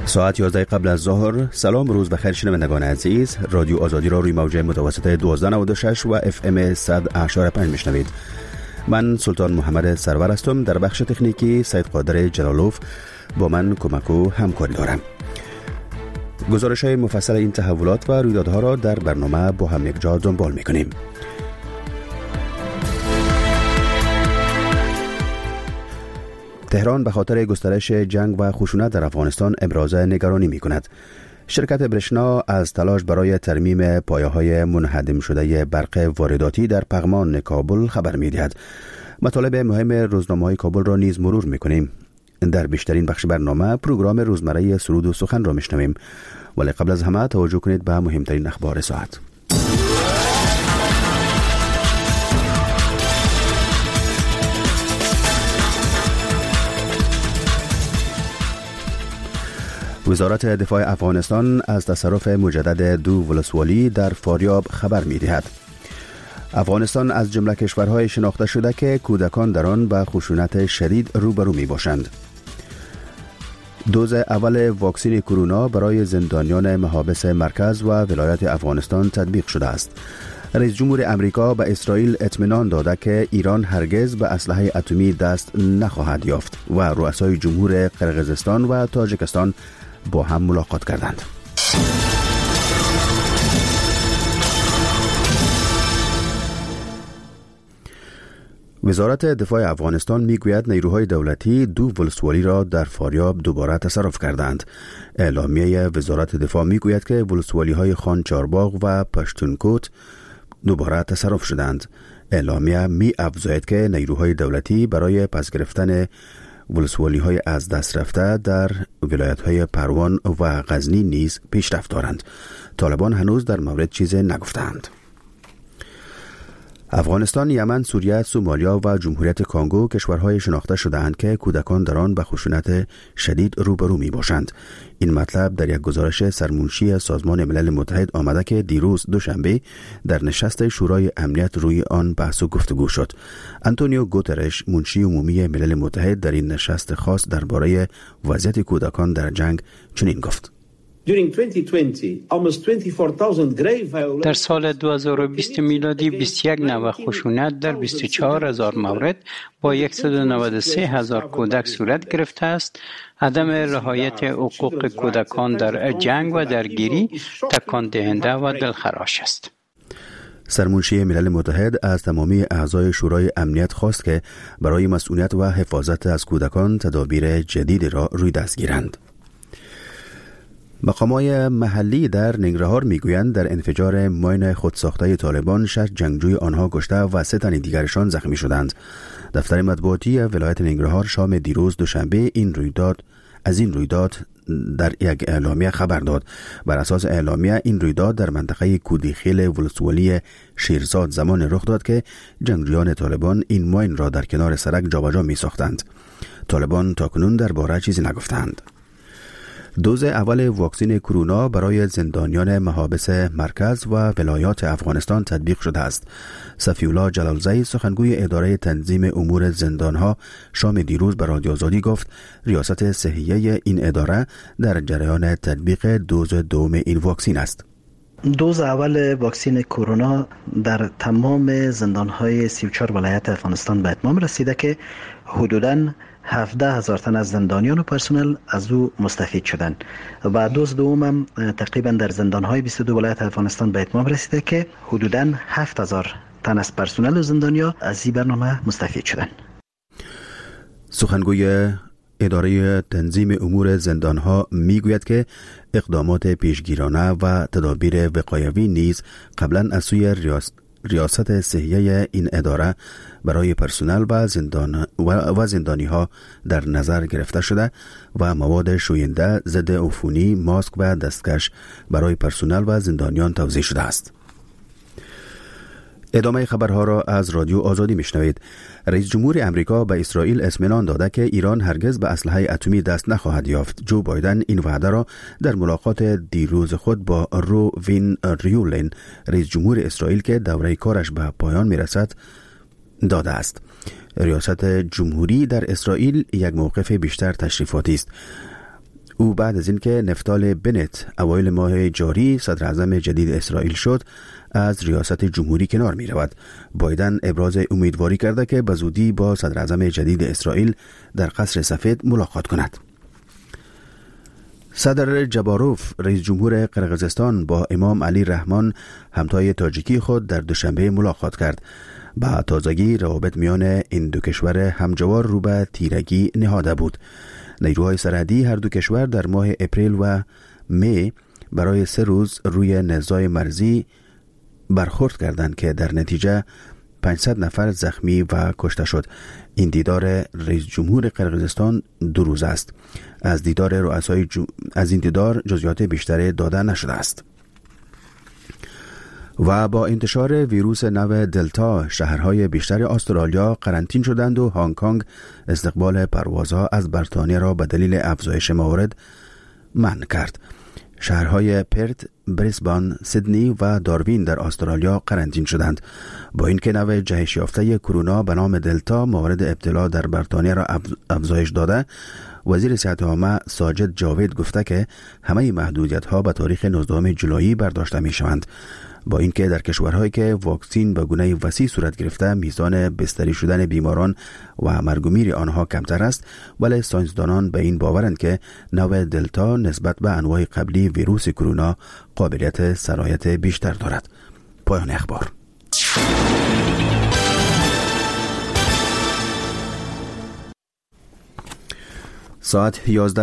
ساعت 11 قبل از ظهر. سلام، روز بخیر شنوندگان عزیز. رادیو آزادی را روی موج متوسط 1296 و FM 100.5 میشنوید. من سلطان محمد سرور هستم. در بخش تکنیکی سید قادر جلالوف با من کمک و همکاری دارم. گزارش های مفصل این تحولات و رویدادها را در برنامه با هم یک جا دنبال میکنیم. تهران به خاطر گسترش جنگ و خشونت در افغانستان ابراز نگرانی می کند. شرکت برشنا از تلاش برای ترمیم پایه‌های منهدم شده برق وارداتی در پغمان کابل خبر می دهد. مطالب مهم روزنامه‌های کابل را نیز مرور می کنیم. در بیشترین بخش برنامه پروگرام روزمره سرود و سخن را می شنویم. ولی قبل از همه توجه کنید به مهمترین اخبار ساعت. وزارت دفاع افغانستان از تصرف مجدد 2 ولسوالی در فاریاب خبر می دهد. افغانستان از جمله کشورهای شناخته شده که کودکان در آن به خشونت شدید روبرو می باشند. دوز اول واکسن کرونا برای زندانیان محابس مرکز و ولایت افغانستان تطبیق شده است. رئیس جمهور امریکا به اسرائیل اطمینان داده که ایران هرگز به اسلحه اتمی دست نخواهد یافت و رؤسای جمهور قرقیزستان و تاجیکستان با هم ملاقات کردند. وزارت دفاع افغانستان میگوید نیروهای دولتی 2 ولسوالی را در فاریاب دوباره تصرف کردند. اعلامیه وزارت دفاع میگوید که ولسوالی های خان چارباغ و پشتونکوت دوباره تصرف شدند. اعلامیه می افزاید که نیروهای دولتی برای پس گرفتن ولسوالی های از دست رفته در ولایت های پروان و غزنی نیز پیشرفت دارند. طالبان هنوز در مورد چیزی نگفتند. افغانستان، یمن، سوریه، سومالیا و جمهوریت کانگو کشورهای شناخته شده‌اند که کودکان در آن به خشونت شدید روبرو می باشند. این مطلب در یک گزارش سرمنشی سازمان ملل متحد آمده که دیروز دوشنبه در نشست شورای امنیت روی آن بحث و گفتگو شد. آنتونیو گوترش، منشی عمومی ملل متحد، در این نشست خاص درباره وضعیت کودکان در جنگ چنین گفت: در سال 2020 میلادی 21 نوع خشونت در 24,000 مورد با 193,000 کودک صورت گرفته است. عدم رعایت حقوق کودکان در جنگ و درگیری تکان دهنده و دلخراش است. سرمنشی ملل متحد از تمامی اعضای شورای امنیت خواست که برای مسئولیت و حفاظت از کودکان تدابیر جدیدی را روی دست گیرند. مقامات محلی در ننگرهار میگویند در انفجار ماین خودساخته طالبان 6 جنگجوی آنها کشته و 3 تن دیگرشان زخمی شدند. دفتر مطبوعاتی ولایت ننگرهار شام دیروز دوشنبه از این رویداد در یک اعلامیه خبر داد. بر اساس اعلامیه این رویداد در منطقه کودیخیل ولسوالی شیرزاد زمان رخ داد که جنگجویان طالبان این ماین را در کنار سرک جابجا می ساختند. طالبان تاکنون درباره چیزی نگفتند. دوز اول واکسن کرونا برای زندانیان محابس مرکز و ولایات افغانستان تطبیق شده است. صفی‌الله جلالزی، سخنگوی اداره تنظیم امور زندانها، شام دیروز به رادیو آزادی گفت ریاست صحیه این اداره در جریان تطبیق دوز دوم این واکسن است. دوز اول واکسن کرونا در تمام زندانهای 34 ولایت افغانستان به اتمام رسیده که حدوداً 17,000 تن از زندانیان و پرسنل از او مستفید شدند و دوز دوم هم تقریبا در زندانهای 22 ولایت افغانستان به اتمام رسیده که حدوداً 7,000 تن از پرسنل و زندانیا از این برنامه مستفید شدند. سخنگوی اداره تنظیم امور زندانها میگوید که اقدامات پیشگیرانه و تدابیر وقایوی نیز قبلا از سوی ریاست صحیه این اداره برای پرسنل و زندانی ها در نظر گرفته شده و مواد شوینده، ضد عفونی، ماسک و دستکش برای پرسنل و زندانیان توزیع شده است. ادامه خبرها را از رادیو آزادی میشنوید. رئیس جمهور امریکا به اسرائیل اطمینان داده که ایران هرگز به اسلحه اتمی دست نخواهد یافت. جو بایدن این وعده را در ملاقات دیروز خود با رو وین ریولین، رئیس جمهور اسرائیل که دوره کارش به پایان میرسد، داده است. ریاست جمهوری در اسرائیل یک موقف بیشتر تشریفاتی است. او بعد از اینکه نفتال بنت اوایل ماه جاری صدر اعظم جدید اسرائیل شد از ریاست جمهوری کنار می رود. بایدن ابراز امیدواری کرده که به زودی با صدر اعظم جدید اسرائیل در قصر سفید ملاقات کند. صدر جباروف رئیس جمهور قرقیزستان با امام علی رحمان همتای تاجیکی خود در دوشنبه ملاقات کرد. با تازگی روابط میان این دو کشور همجوار رو به تیرگی نهاده بود. نیروهای سرحدی هر دو کشور در ماه اپریل و می برای 3 روز روی نزاع مرزی برخورد کردند که در نتیجه 500 نفر زخمی و کشته شد. این دیدار رئیس جمهور قرقیزستان 2 روز است. از این دیدار جزئیات بیشتری داده نشده است. و با انتشار ویروس نو دلتا شهرهای بیشتر استرالیا قرنطین شدند و هنگ کنگ استقبال پروازها از بریتانیا را به دلیل افزایش موارد منع کرد. شهرهای پرت، بریسبان، سیدنی و داروین در استرالیا قرنطین شدند. با اینکه نوع جهش یافته کرونا به نام دلتا موارد ابتلا در بریتانیا را افزایش داده، وزیر صحت عامه ساجد جاوید گفته که همه محدودیت‌ها به تاریخ 19 جولای برداشته می‌شوند. با اینکه در کشورهایی که واکسین به گونه وسیع صورت گرفته میزان بستری شدن بیماران و مرگ و میر آنها کمتر است، ولی ساینسدانان به این باورند که نوع دلتا نسبت به انواع قبلی ویروس کرونا قابلیت سرایت بیشتر دارد. پایان اخبار. ساعت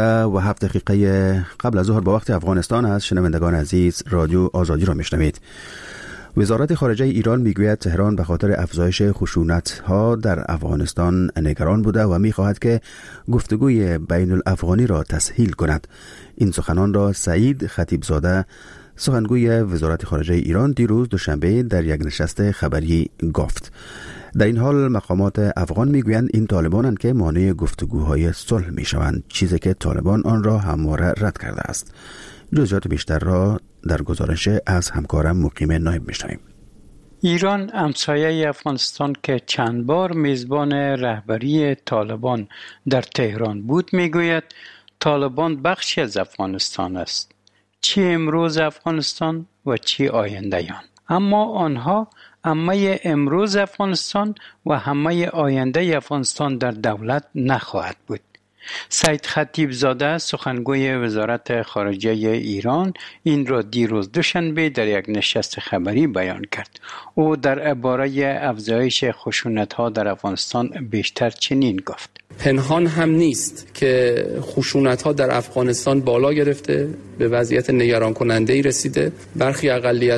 11:07 قبل از ظهر با وقت افغانستان است. شنوندگان عزیز، رادیو آزادی را میشنوید. وزارت خارجه ایران میگوید تهران به خاطر افزایش خشونت‌ها در افغانستان نگران بوده و میخواهد که گفتگوی بین الافغانی را تسهیل کند. این سخنان را سعید خطیبزاده، سخنگوی وزارت خارجه ایران، دیروز دوشنبه در یک نشست خبری گفت. در این حال مقامات افغان میگویند این طالبانند که مانع گفتگوهای صلح میشوند، چیزی که طالبان آن را همواره رد کرده است. جزئیات بیشتر را در گزارش از همکارم مقیم نایب میشنویم. ایران همسایه افغانستان که چند بار میزبان رهبری طالبان در تهران بود میگوید طالبان بخشی از افغانستان است، چی امروز افغانستان و چی آینده آن. اما آنها همه امروز افغانستان و همه آینده افغانستان در دولت نخواهد بود. سعید خطیبزاده، سخنگوی وزارت خارجه ایران، این را دیروز دوشنبه در یک نشست خبری بیان کرد. او درباره افزایش خشونت‌ها در افغانستان بیشتر چنین گفت: پنهان هم نیست که خشونت‌ها در افغانستان بالا گرفته، به وضعیت نگران کننده‌ای رسیده. برخی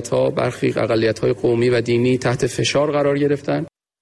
اقلیت‌های قومی و دینی تحت فشار قرار گرفتند.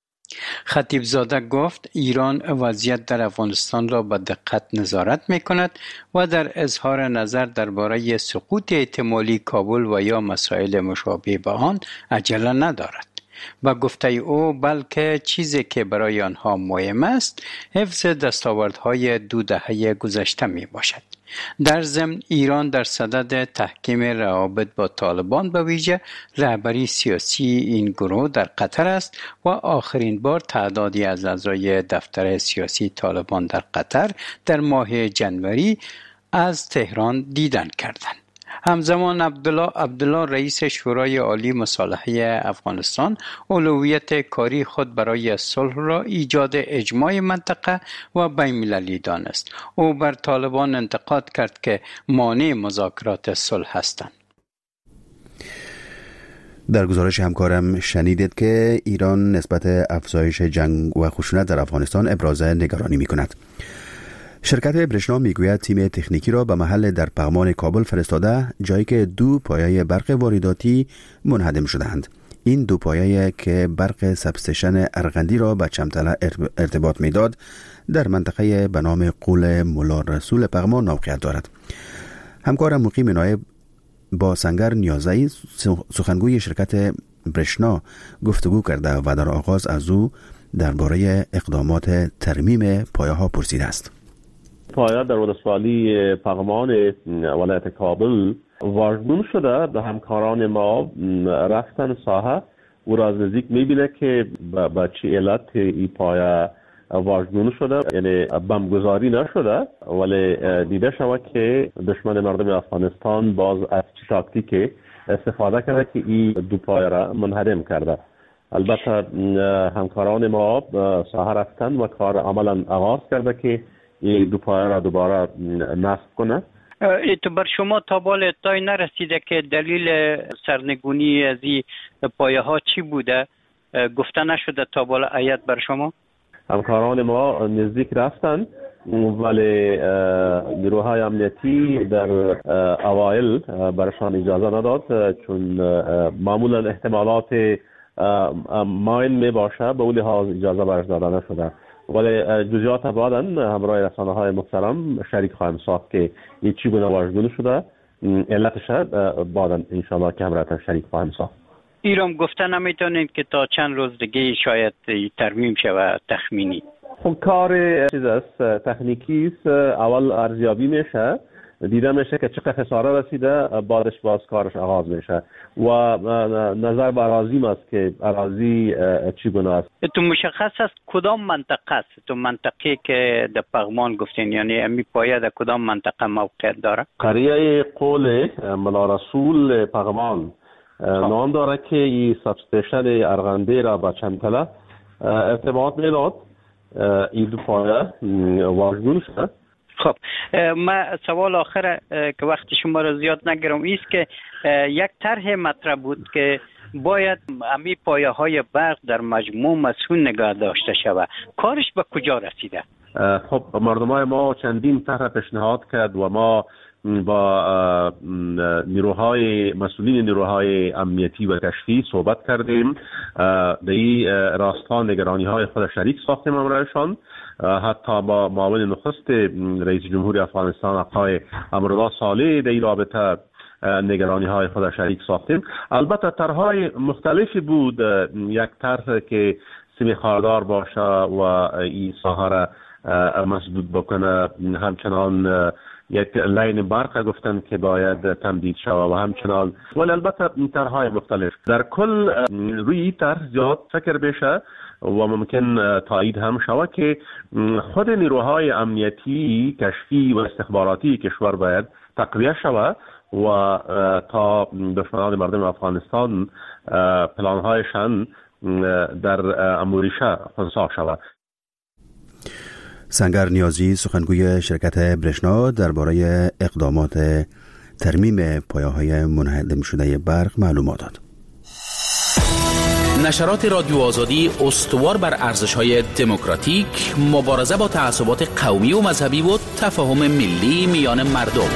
خطیبزاده گفت ایران وضعیت در افغانستان را با دقت نظارت می‌کند و در اظهار نظر درباره سقوط احتمالی کابل و یا مسائل مشابه به آن عجله ندارد. با گفته او بلکه چیزی که برای آنها مهم است حفظ دستاوردهای 2 دهه گذشته می باشد. در ضمن ایران در صدد تحکیم روابط با طالبان به ویژه رهبری سیاسی این گروه در قطر است و آخرین بار تعدادی از اعضای دفتر سیاسی طالبان در قطر در ماه جنوری از تهران دیدن کردند. همزمان عبدالله رئیس شورای عالی مصالحه افغانستان اولویت کاری خود برای صلح را ایجاد اجماع منطقه و بین‌المللی دانست. او بر طالبان انتقاد کرد که مانع مذاکرات صلح هستند. در گزارش همکارم شنیدید که ایران نسبت افزایش جنگ و خشونت در افغانستان ابراز نگرانی می‌کند. شرکت برشنا میگوید تیم تکنیکی را به محل در پغمان کابل فرستاده، جایی که 2 پایه برق وارداتی منهدم شدند. این 2 پایه که برق سبستیشن ارغندی را به چمتله ارتباط میداد در منطقه به نام قول مولا رسول پغمان موقعیت دارد. همکارم مقیم نایب با سنگر نیازی، سخنگوی شرکت برشنا، گفتگو کرده و در آغاز از او درباره اقدامات ترمیم پایه ها پرسیده است. پایه در ولسوالی پغمان ولایت کابل واژگون شده. به همکاران ما رفتن ساحه او را از نزدیک میبینه که با چه علت این پایه واژگون شده، یعنی بمبگذاری نشده، ولی دیده شود که دشمن مردم افغانستان باز از تاکتیک استفاده کرده که این دو پایه را منهدم کرده. البته همکاران ما ساحه رفتن و کار عملا آغاز کرده که این دو پایه را دوباره نصب کنه. بر شما تا بال اطلاعی نرسیده که دلیل سرنگونی از این پایه ها چی بوده؟ گفته نشده تا بال ایت بر شما؟ همکاران ما نزدیک رفتن، ولی نیروهای امنیتی در اوایل برشان اجازه نداد، چون معمولا احتمالات ماین می باشه، به اون لحاظ اجازه برش داده نشده. ولی جزئیات بعداً همراه رسانه‌های محترم شریک خواهیم ساخت که این چی گونه واژگون شده، علتش بعداً انشاءالله که همراه شریک خواهیم ساخت. ایرام گفته نمیتونید که تا چند روز دیگه شاید ترمیم شود تخمینی؟ خب کار چیز است، تکنیکی است. اول ارزیابی میشه، دیده میشه که چقدر خساره رسیده، بعدش باز کارش آغاز میشه و نظر به اراضی است که اراضی چگونه است. تو مشخص است کدام منطقه است؟ تو منطقه که در پغمان گفتین، یعنی امی پایه در کدام منطقه موقعیت داره؟ قریه قول ملا رسول پغمان نام داره که این سبستیشن ارغنده را با چندتله ارتباط میداد. این دو پایه واژگون شد. خب ما سوال آخر که وقت شما را زیاد نگیرم ایست که یک طرح مطرح بود که باید امی پایه های برق در مجموع مسئول نگاه داشته شود. کارش به کجا رسیده؟ خب مردمای ما چندین طرح پیشنهاد کرد و ما با نیروهای مسئولین نیروهای امنیتی و کشفی صحبت کردیم. در این راستا نگرانی های خود شریک ساختیم امرایشان، حتی با معاون نخست رئیس جمهوری افغانستان آقای امرالله صالح در این رابطه نگرانی های خود شریک ساختیم. البته طرحهای مختلفی بود، یک طرح که سیمی خاردار باشه و این ساحه را مسدود بکنه، همچنان یک لین برق گفتن که باید تمدید شود و همچنان، ولی البته طرحهای مختلف. در کل روی طرح زیاد فکر بشه و ممکن تایید هم شود که خود نیروهای امنیتی، کشفی و استخباراتی کشور باید تقویه شود و تا دشمنان مردم افغانستان پلانهایشان در اموریشه خنثی شود. سنگر نیازی سخنگوی شرکت برشنا درباره اقدامات ترمیم پایه‌های منهدم شده برق معلومات داد. نشرات رادیو آزادی استوار بر ارزش‌های دموکراتیک، مبارزه با تعصبات قومی و مذهبی و تفاهم ملی میان مردم.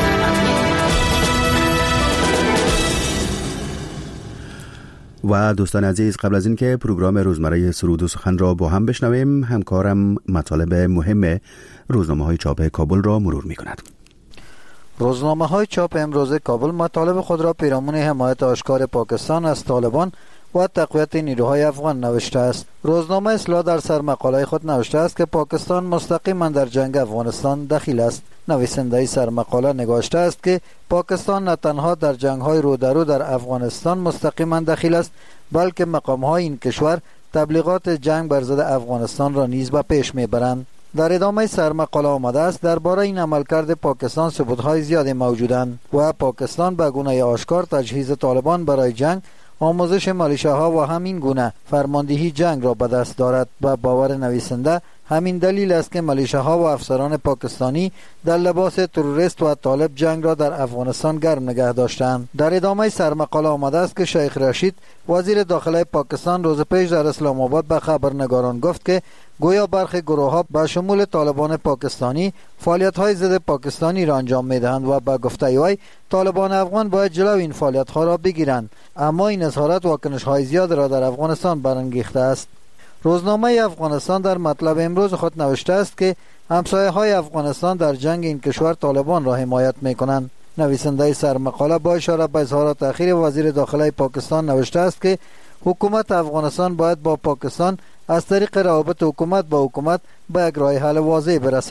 و دوستان عزیز، قبل از این که پروگرام روزمره سرود و سخن را با هم بشنویم، همکارم مطالب مهم روزنامه‌های چاپ کابل را مرور می‌کند. روزنامه‌های چاپ امروز کابل مطالب خود را پیرامون حمایت آشکار پاکستان از طالبان و تقویت نیروهای افغان نوشته است. روزنامه اصلاح در سرمقاله خود نوشته است که پاکستان مستقیما در جنگ افغانستان دخیل است. نویسنده سرمقاله نگاشته است که پاکستان نه تنها در جنگ‌های رودرو در افغانستان مستقیما دخیل است، بلکه مقام‌های این کشور تبلیغات جنگ بر ضد افغانستان را نیز به پیش می‌برند. در ادامه سرمقاله آمده است درباره این عملکرد پاکستان ثبوت‌های زیادی موجودند و پاکستان به گونه آشکار تجهیز طالبان برای جنگ، آموزش مالیشه‌ها و همین گونه فرماندهی جنگ را به دست دارد و باور نویسنده همین دلیل است که مالیشه‌ها و افسران پاکستانی در لباس تروریست و طالب جنگ را در افغانستان گرم نگه داشتند. در ادامه سرمقاله آمده است که شیخ رشید وزیر داخله پاکستان روز پیش در اسلام آباد به خبرنگاران گفت که گویا برخی گروه‌ها به شمول طالبان پاکستانی فعالیت‌های ضد پاکستانی را انجام می‌دهند و به گفته وی طالبان افغان باید جلو این فعالیت‌ها را بگیرند، اما این اظهارات واکنش‌های زیاد را در افغانستان برانگیخته است. روزنامه افغانستان در مطلب امروز خود نوشته است که همسایه‌های افغانستان در جنگ این کشور طالبان را حمایت می‌کنند. نویسنده سرمقاله با اشاره به اظهارات اخیر وزیر داخله پاکستان نوشته است که حکومت افغانستان باید با پاکستان از طریق روابط حکومت با حکومت به یک راه حل واضح برسد.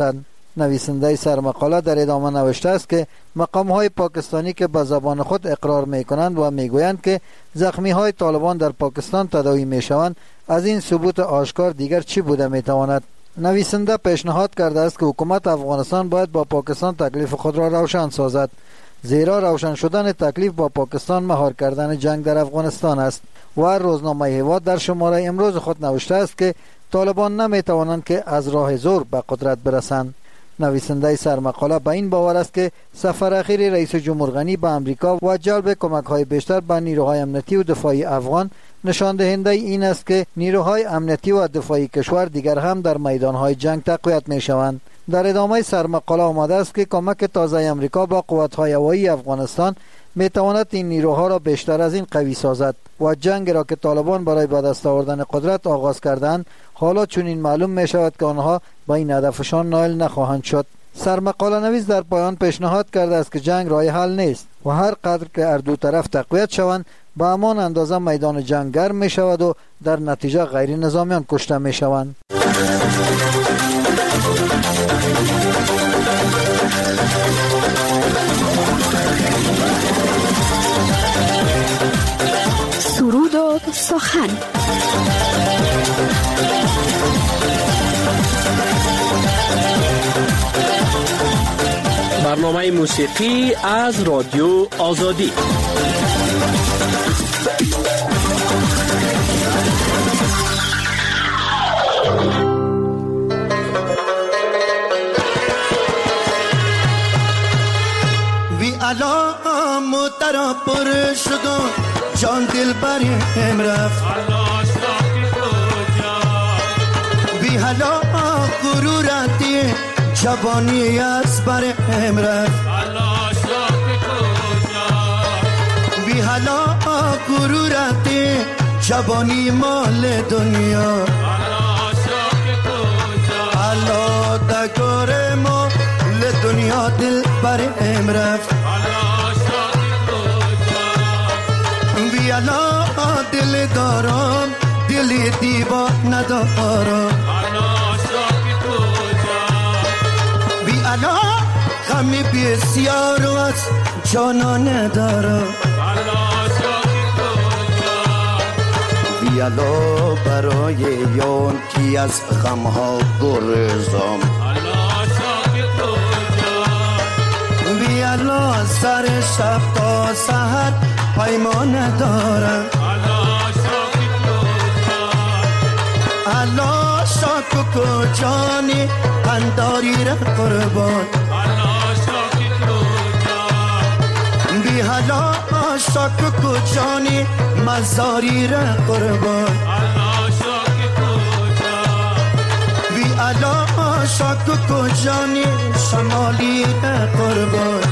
نویسنده سرمقاله در ادامه نوشته است که مقام‌های پاکستانی که به زبان خود اقرار می‌کنند و می‌گویند که زخمی‌های طالبان در پاکستان تداوی می‌شوند، از این ثبوت آشکار دیگر چی بوده می‌تواند؟ نویسنده پیشنهاد کرده است که حکومت افغانستان باید با پاکستان تکلیف خود را روشن سازد، زیرا روشن شدن تکلیف با پاکستان مهار کردن جنگ در افغانستان است. و روزنامه هیواد در شماره امروز خود نوشته است که طالبان نمی‌توانند که از راه زور به قدرت برسند. نویسنده سرمقاله به این باور است که سفر اخیر رئیس جمهور غنی به امریکا و جلب کمک‌های بیشتر به نیروهای امنیتی و دفاعی افغان نشان دهنده این است که نیروهای امنیتی و دفاعی کشور دیگر هم در میدان‌های جنگ تقویت می‌شوند. در ادامه سرمقاله آمده است که کمک تازه امریکا با قوت‌های هوایی افغانستان می‌تواند این نیروها را بیشتر از این قوی سازد و جنگ را که طالبان برای به دست آوردن قدرت آغاز کردند حالا چنین معلوم می‌شود که آنها با این هدفشان نائل نخواهند شد. سرمقاله نویس در پایان پیشنهاد کرده است که جنگ راه حل نیست و هر قدر که هر دو طرف تقویت شوند به همان اندازه میدان جنگ گرم می شود و در نتیجه غیر نظامیان کشته می شوند. سرود و سخن. برنامه موسیقی از رادیو آزادی. وی علام ترا پر شد و جان دل بریم رفت، وی حالا غرورتی جوانی از بریم رفت، وی حالا غرورتی جوانی مال دنیا، حالا دگار مال دنیا دل بریم رفت، وی حالا دل دارم دل دیوا ندارم، وی حالا غم بسیار از جانا ندارم، وی حالا برای یون کی از غمها گرزم، وی حالا سر شب تا سحر پیمان دارم، حالا شاک و جانی پنداری را قربان، بی حالا شاک و جانی مزاری را قربان، بی حالا شاک و جانی شمالی را قربان،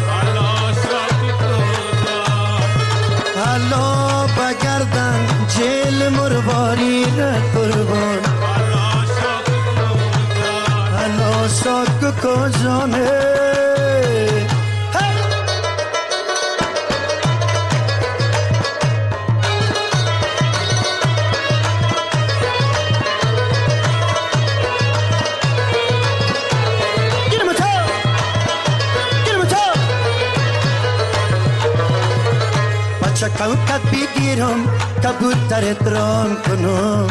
حالا بگردن جیل مرواری را قربان، حالا شاک کجانه کوکب بگیرم کبوترت رام کنم،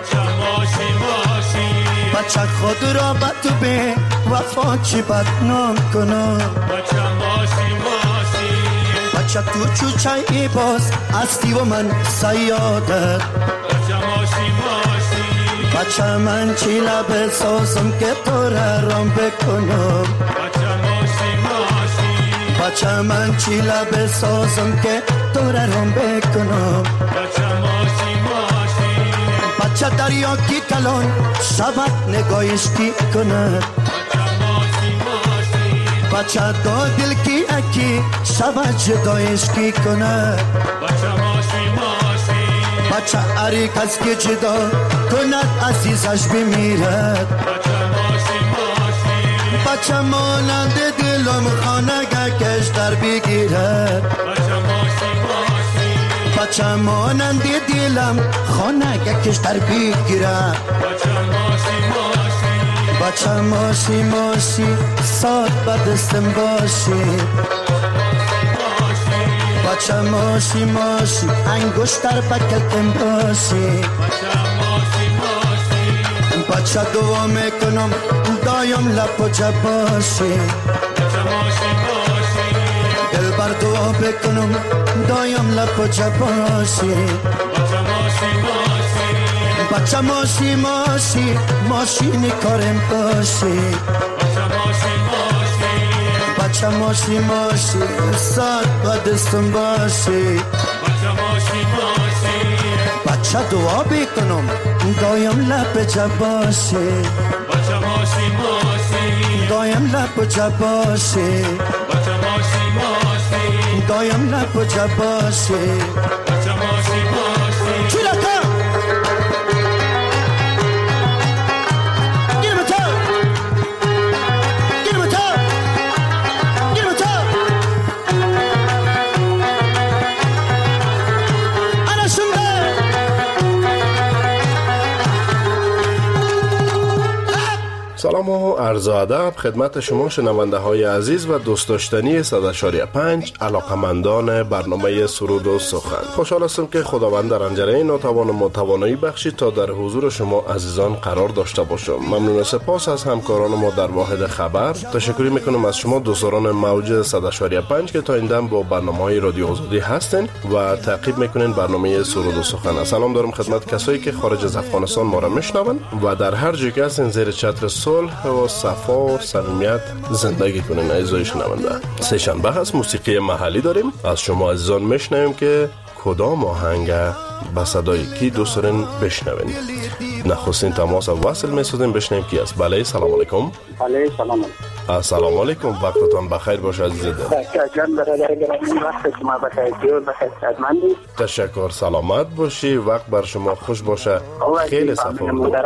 بچه خود را به تو به وفا چی بدنام کنم، بچه تو چوچه باز هستی و من سیادت، بچه من چی لبه سازم که تو را رام بکنم، بچه من چی لبه سازم که تو را رام بکنم، بچه دریا کی کلان شبت نگاهش کی کنه، بچه دو دل کی اکی شبت جدایش کی کنه، بچه اری کس که جدا کند عزیزش بمیرد، بچه مانند دلم خانه گکش در بگیرد، بچه مانند دلم خانه گکش در بگیرد، بچه ماشی ماشی ساعت بدستم باشی بچه ماشی ماشی انگشتر بکتم باشی بچه دعا میکنم دایم لب و جب باشی دل بر دعا بکنم دایم لب و جب باشی بچه ماشی ماشی ماشین کارم باشی بچه ماشی ماشی ساعت بدستم باشی بچه دعا بکنم دایم لب جب باشی دایم لب جب باشی دایم لب جب باشی سلام و عرض ادب خدمت شما شنونده های عزیز و دوست داشتنی 100.5 علاقمندان برنامه سرود و سخن. خوشحال هستم که خداوند در انجره ناتوان و متوانایی بخشید تا در حضور شما عزیزان قرار داشته باشم. ممنون و سپاس از همکاران ما در واحد خبر. تشکر میکنم از شما دوستان موج 100.5 که تا این دم با برنامه‌های رادیو آزادی هستین و تعقیب میکنین برنامه سرود و سخن. سلام دارم خدمت کسایی که خارج از افغانستان ما را میشنون و در هر جای که هستین زیر چتر صلح و صفا و صمیمیت زندگی کنین. عزیزای شنونده، سه شنبه هست، موسیقی محلی داریم. از شما عزیزان میشنویم که کدام آهنگ به صدای کی دوست دارین بشنوین. نخستین تماس وصل میسازیم بشنویم کی است. بله سلام علیکم. علیکم سلام. السلام علیکم، وقتتان بخیر باشه عزیز دل. تشکر، سلامت باشی، وقت بر شما خوش باشه. خیلی صفا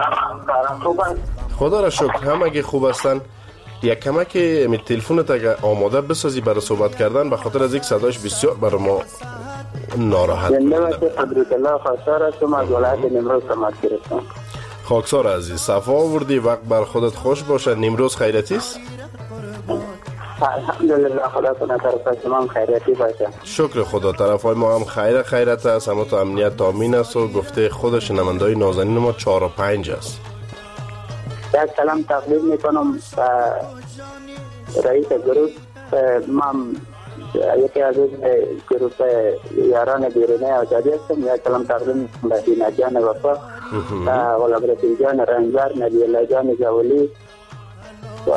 خدا را شکر، همگی خوب هستن. یک کمک می تلفنت اگه آماده بسازی برای صحبت کردن، به خاطر از یک صداش بسیار برای ما ناراحت کننده. حضرت الله خواستار هستم از ولایت نیمروز تماس گرفتم. خاکسار عزیز، صفا آوردی، وقت بر خودت خوش باشه. نیمروز خیرتی است؟ الحمدلله، خدا کنه طرف تمام خیرتی باشه. شکر خدا، طرف های ما هم خیرت است، همه تو امنیت تامین است و گفته خود شنونده‌های نازنین ما 4 و 5 است. یک سلام تقدیم میکنم رئیس گروه، من یکی از گروه یاران بیرونی آزادی هستم. یک سلام تقدیم میکنم به دینه جان وفا، غلام رسول جان رنجبر، نبی الله جان جولی و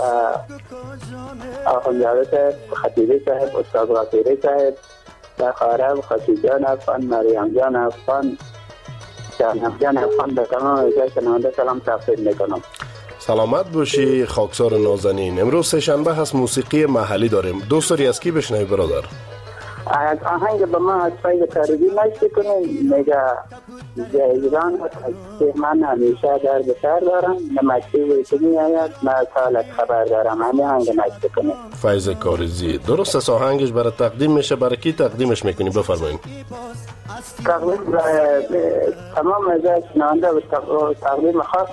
آخوند جاوید خطیبی صاحب، استاد غفیری صاحب، و خارب خطیب جان افغان، مریم جان افغان، جان افغان، به تمام اجای شنونده سلام تقدیم میکنم. سلامت باشی خاکسار نازنین. امروز سه شنبه هست، موسیقی محلی داریم. دوست داری از کی بشنوی برادر؟ از آهنگ به ما از فیض کارزی نشتی کنیم. میگه ایران که من همیشه در بسر دارم، نه مکتوبی که می آید نه سالت خبر دارم. همین آهنگ نشتی کنیم. فیض کارزی درست است. آهنگش برای تقدیم میشه، برای کی تقدیمش میکنی؟ بفرمایید. تقدیم تمام ازای شنونده و تقدیم خاص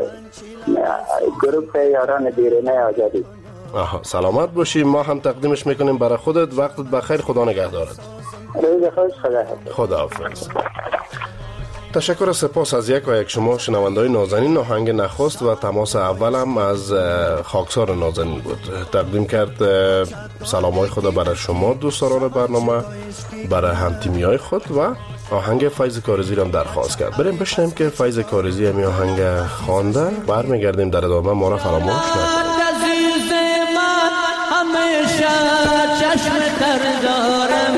گروه یاران بیرونی آزادی. سلامت باشی، ما هم تقدیمش میکنیم برای خودت. وقتت بخیر، خدا نگهدارت. روز خوش، خدا حافظ. خدا حافظ. تشکر و سپاس از یک و یک شما شنونده‌های نازنین. آهنگ نخست و تماس اولم از خاکسار نازنین بود. تقدیم کرد سلامای خدا برای شما دوستان برنامه، برای همتیمی‌های خود و آهنگ فیض کارزی را درخواست کرد. بریم بشنویم که فیض کارزی همی آهنگ خوانده. برمیگردیم در ادامه. ما را فراموش نکنید. عزیز من همیشه چشم تر دارم،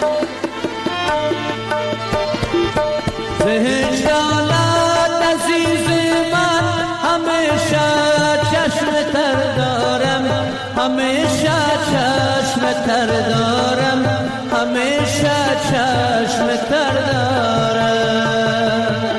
زهجانت عزیز من همیشه چشم تر دارم، همیشه چشم تر دارم، همیشه چشم تر دارم.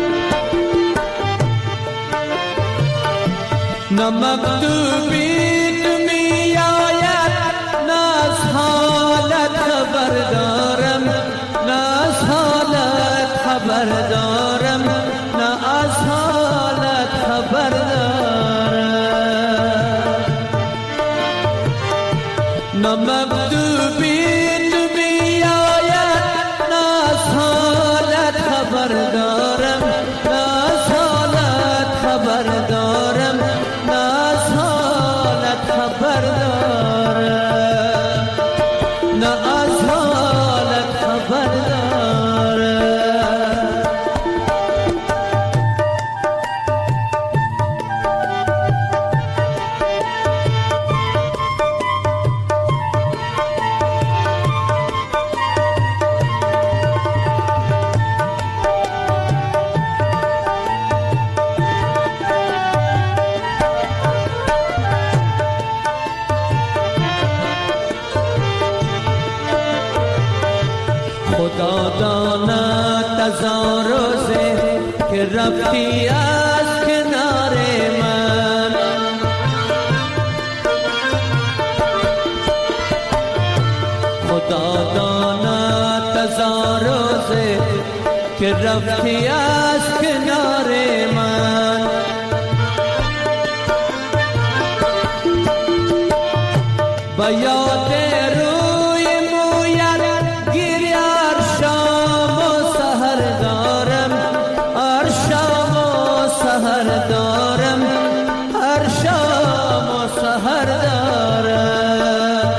نه مکتوبی تو می آید، نه از حالت خبر دارم، نه از حالت خبر دارم، نه از حالت خبر دارم. که رفتی از کنار من. خدا داند هزار روزه که رفتی از کنار من. با یاد روی مویت گیری هر شام و سحر دارم، هر شام و سحر دارم، هر شام و سحر دارم.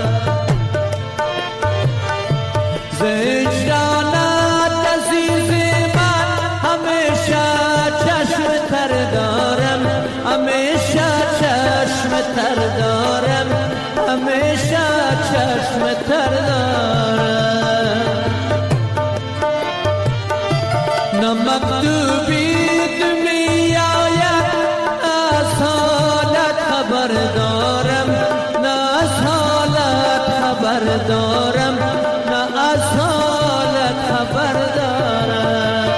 زجرانت عزیز من همیشه چشم تر دارم، همیشه چشم تر دارم، همیشه چشم تر دارم. نه مکتوبی می آید از حالت خبر دارم، نه از حالت خبر دارم، نه از حالت خبر دارم.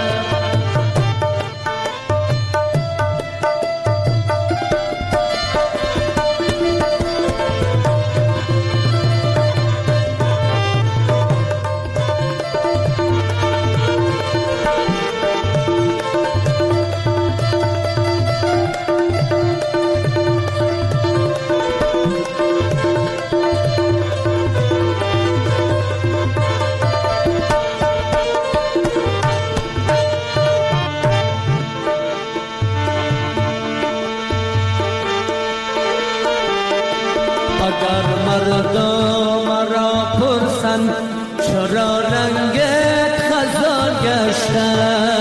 اگر مردم مرا پرسند چرا رنگت خزان گشته،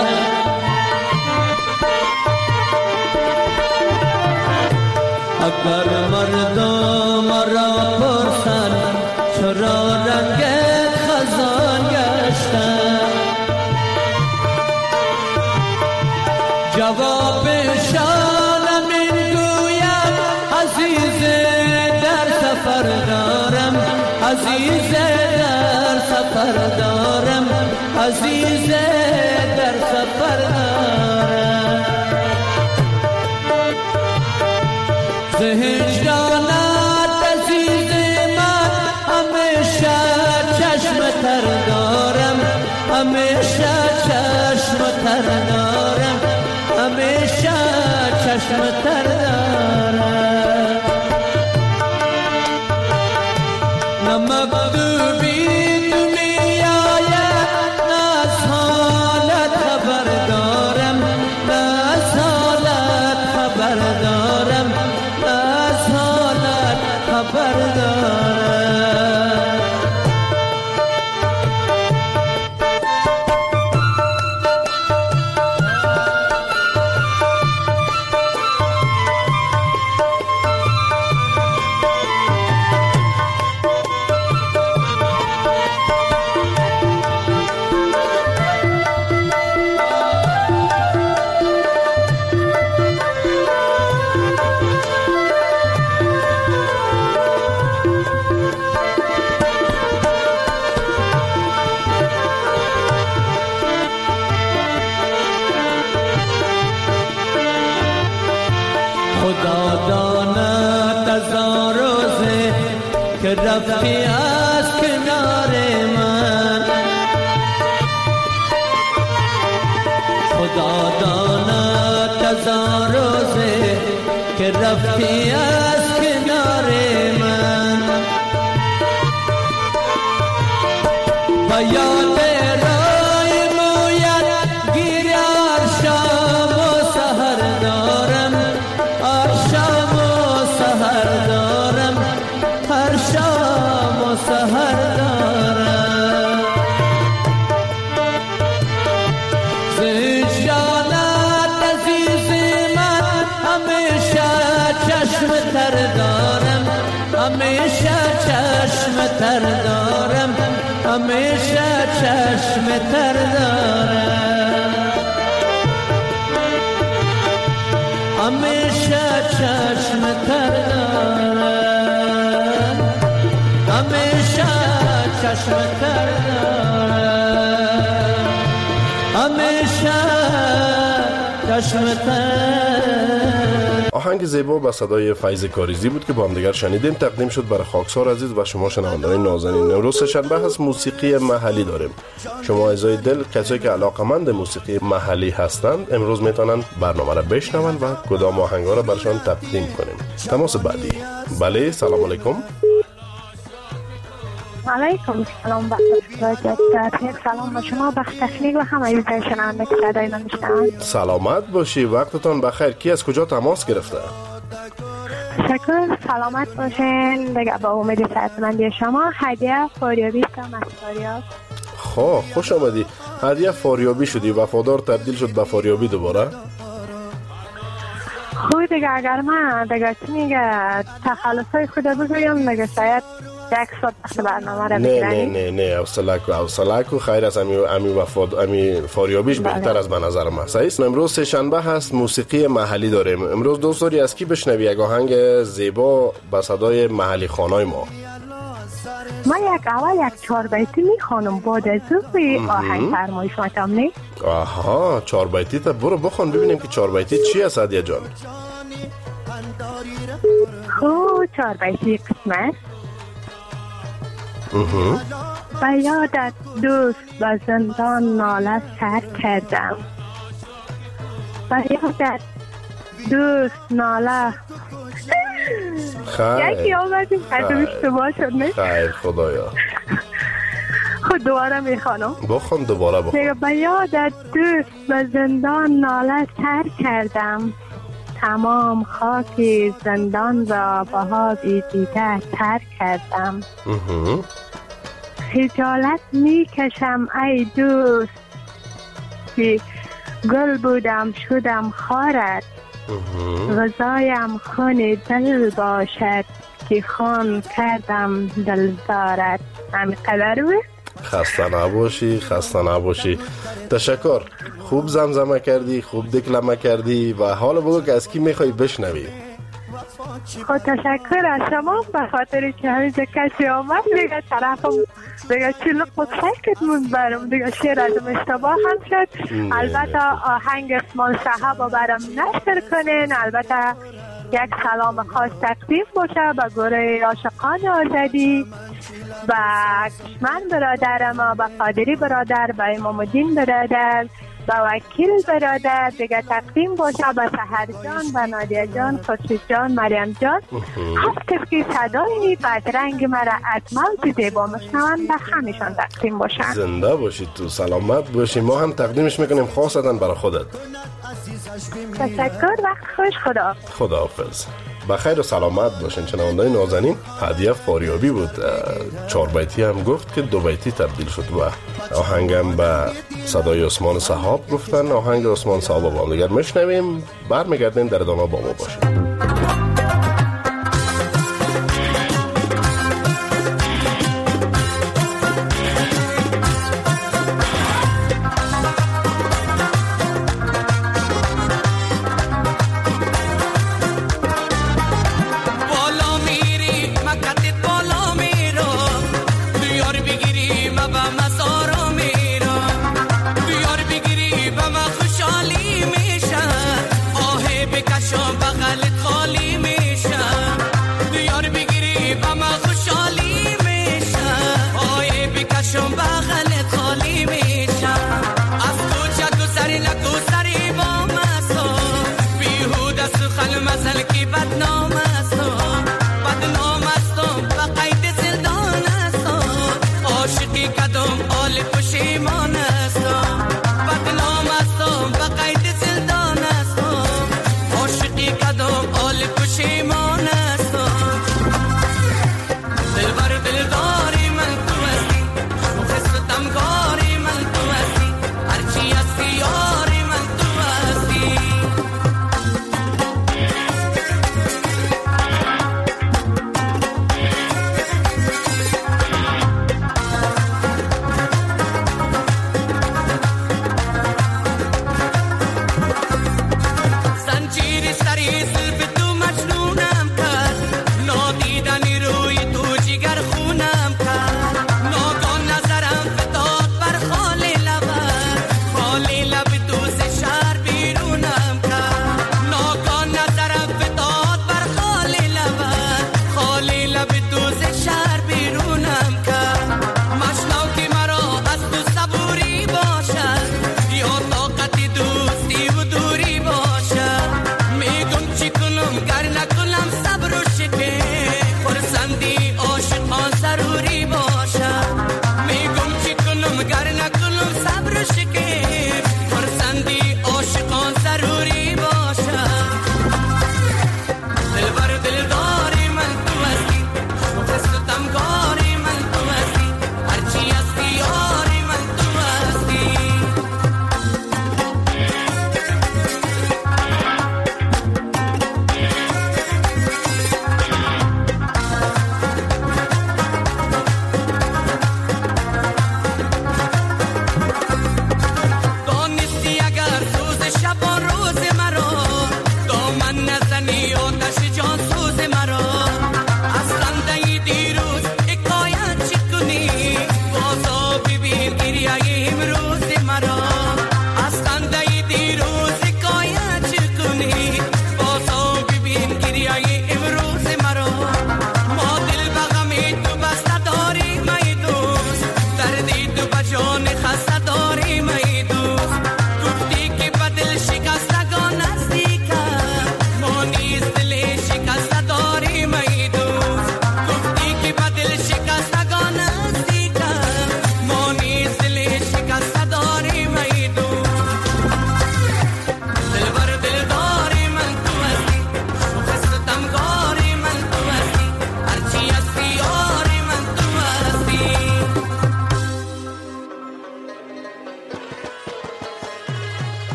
اگر مردم مرا پرسند چرا رنگت خزان گشته، جوابشان من گویم عزیز در سفر دارم، عزیز در سفر دارم، عزیز در سفر دارم. هجرانت عزیز من همیشه چشم تر دارم، همیشه چشم تر دارم، همیشه چشم تر دارم. نه مکتوبی تو می آید نه از حالت خبر دارم، نه از حالت خبر دارم، نه از حالت خبر دارم. خدا داند هزار روزه که رفتی از کنار من. خدا داند هزار روزه که رفتی از کنار من. با یاد رای مویت گیری هر شام و سحر دارم، هر شام و سحر دارم، هر شام و سحر دارم. زجرانت عزیز من همیشه چشم تر دارم، همیشه چشم تر دارم، همیشه چشم تر دارم، همیشه چشم تر دارم، همیشه چشم تر دارم، همیشه چشم تر. آهنگ زیبا با صدای فیض کاریزی بود که با هم دیگر شنیدیم. تقدیم شد برای خاکسار عزیز و شما شنوندگان نازنین. امروز شنبه هست، موسیقی محلی داریم. شما عزیزای دل، کسایی که علاقمند موسیقی محلی هستند، امروز میتونن برنامه را بشنون و کدام آهنگا را برشان تقدیم کنیم. تماس بعدی. بله، سلام علیکم. علیکم سلام سلام با شما، بخش تکنیک و همه یوزر شنونده که صدای من میشنوند. سلامت باشی، وقتتان بخیر. کی از کجا تماس گرفته؟ تشکر، سلامت باشین. دیگه با امید صحتمندی شما. هدیه فاریابی است از فاریاب. خب خوش آمدی. هدیه فاریابی شدی، وفادار تبدیل شد به فاریابی دوباره. خب دیگه اگر من دیگه چی میگه تخلصای خود بگویم دیگه شاید یک ساعت برنامه را بگیرنی. نه حوصله کو خیر است. امی فاریابیش بهتر از به نظر من. صحیح. امروز سه شنبه هست، موسیقی محلی داریم. امروز دوست داری از کی بشنوی یک آهنگ زیبا با صدای محلی خوانای ما؟ من یک چهار بیتی میخوانم بعد از اون آهنگ فرمایش میتونم نی؟ آها، چهار بیتی تا برو بخوان ببینیم که چهار بیتی چی است هدیه جان. خب چهار بیتی قسمت. به یادت دوست به زندان ناله سر کردم. به یادت دوست ناله یکی آمدیم قدم اشتباه شد نه؟ خیر خدایا. خود دوباره میخوانم. بخوان دوباره بخوان. به یادت دوست به زندان ناله سر کردم. تمام خاک زندان را بهاری دیگر تر کردم. خجالت میکشم ای دوست که گل بودم شدم خارت. غذایم خون دل باشد که خون کردم دلدارت. همین قدر بود. خسته نباشی. تشکر. خوب زمزمه کردی، خوب دکلمه کردی و حالا بگو که از کی میخوای بشنوی. خود تشکر از شما به خاطر که همیشه کسی آمد دیگه طرفم دیگه چلو خود سکت برم دیگه شعر ازم اشتباه هم شد. البته آهنگ اسمان صحب برم نشر کنین. البته یک سلام خاص تقدیم باشه به گروه عاشقان آزادی، به کشمن برادر ما، به قادری برادر، به امام الدین برادر، به وکیل برادر دیگه تقدیم باشه، به سحر جان، به نادیه جان، خورشید جان، مریم جان. هر کس که صدای بدرنگ مرا از موج زیبا میشنوند به همیشان تقدیم باشه. زنده باشید تو، سلامت باشی. ما هم تقدیمش میکنیم خاصتا برای خودت. تشکر، وقت خوش. خداحافظ. بخیر و سلامت باشین شنوندگان نازنین. هدیه فاریابی بود. چهار بیتی هم گفت که دو بیتی تبدیل شد و آهنگم به صدای عثمان صحاب گفتن. آهنگ عثمان صحاب با هم دیگر میشنویم، برمیگردیم در ادامه با ما باشید. بغل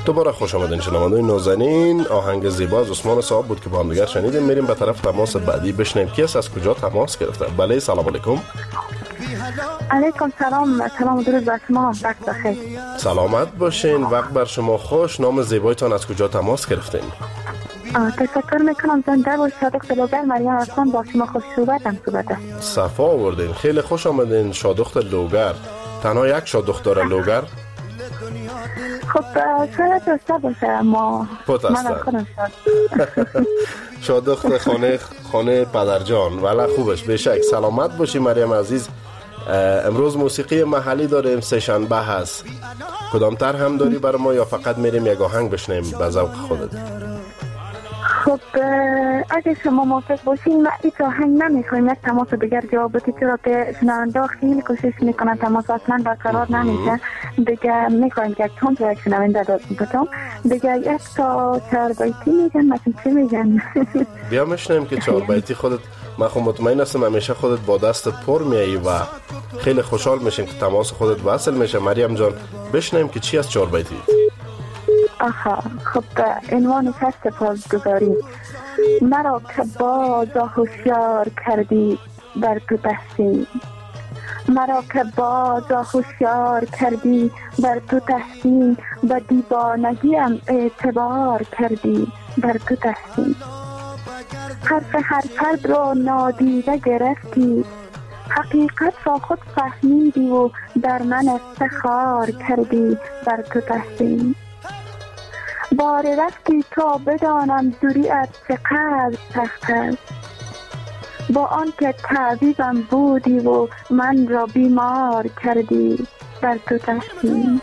دوباره خوش آمدین شنوندگان نازنین. آهنگ زیبا از عثمان صاحب بود که با هم دیگر شنیدیم. میریم به طرف تماس بعدی بشنیم کی است، از کجا تماس گرفته. بله سلام علیکم. علیکم سلام. سلام و درود بر شما. وقت بخیر. سلامت باشین. وقت بر شما خوش. نام زیبایتان از کجا تماس گرفتین؟ تشکر میکنم. زنده و صادق دلوگر مریم هستم. با شما خوش صحبتم. صفا آوردین. خیلی خوش آمدین. شادخت لوگر. تنها یک شادخت داره لوگر؟ خب شاید داشته باشه اما من خودم شادخت خانه پدرجان. ولی خوبش بشک. سلامت باشی مریم عزیز. امروز موسیقی محلی داریم، سه شنبه هست. کدام تر هم داری بر ما یا فقط میریم یک آهنگ بشنیم به ذوق خودت؟ خب اگه شما موافق باشین من این آهنگ نمیخوایم یک تماس دیگر جواب بدید، چرا که شنونده خیلی کوشش میکنن تماس اصلا برقرار نمیشه. دیگه میخوایم که چون تو یک شنونده بدم دیگه یک تا 4 بیتی میگن مثلا چی میگن؟ بیا میشنیم که 4 بیتی خودت. من خب مطمئن هستم همیشه خودت با دست پر میایی و خیلی خوشحال میشیم که تماس خودت وصل میشه. مریم جان بشنیم که چی از 4 بیتی؟ آها خب عنوانش هست سپاسگزاری. مرا که باز هوشیار کردی بر تو تحسین، مرا که باز هوشیار کردی بر تو تحسین، به دیوانگیم اعتبار کردی بر تو تحسین. حرف هر فرد را نادیده گرفتی، حقیقت را خود فهمیدی و در من افتخار کردی بر تو تحسین. بار رفتی تا بدانم دوریت چقدر سخت است، با آن که تعویضم بودی و من را بیمار کردی بر تو تحسین.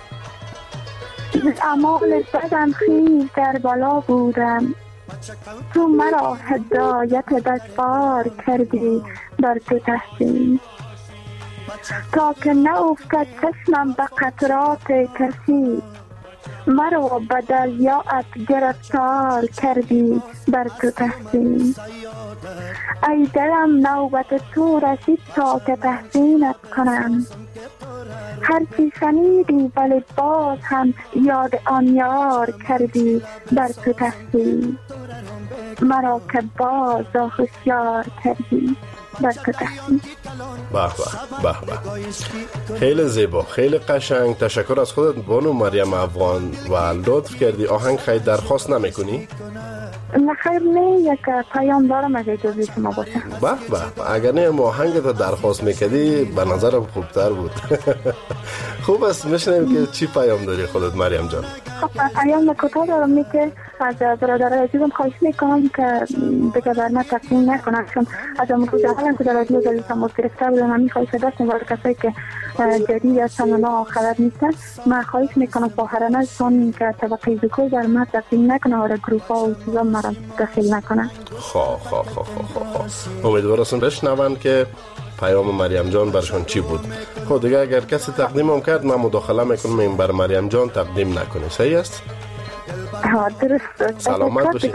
اعمال بدم خیز در بالا بودم، تو مرا هدایت دشوار کردی بر تو تحسین. تا که نافتد چشمم به قطرات کسی، مرا به دریایت گرفتار کردی بر تو تحسین. ای دلم نوبت تو رسید تا که تحسینت کنم، هرچی شنیدی ولی باز هم یاد آن یار کردی بر تو تحسین. مرا که باز هوشیار کردی بر تو تحسین. به به به به، خیلی زیبا، خیلی قشنگ. تشکر از خودت بانو مریم افغان و لطف کردی. آهنگ خیلی درخواست نمیکنی؟ نه خیر، نه یک پیام دارم اگه اجازه شما باشه. به به، اگر نه آهنگت درخواست میکردی به نظرم خوبتر بود. خوب است، میشنیم که چی پیام داری خودت مریم جان؟ خب پیام کوتاه دارم که از برادرای عزیزم خواهش میکنم که دیگه بر من تقدیم نکنن، چون از امروز اولم که در رادیو دلیل تماس گرفته بودم همین خواهش دست نگار کسایی که جدید هستن و نا خبر نیستن، من خواهش میکنم با هرانه چون که طبقه ذکر در من تقدیم نکنه و گروپ ها و چیزا مرا دخیل نکنن. خواه امیدوارم بشنون که پیام مریم جان برشان چی بود. خب دیگه اگر کسی تقدیم هم کرد من مداخله میکنم این بر مریم جان تقدیم نکنه. صحیح است؟ درست. سلامت باشید.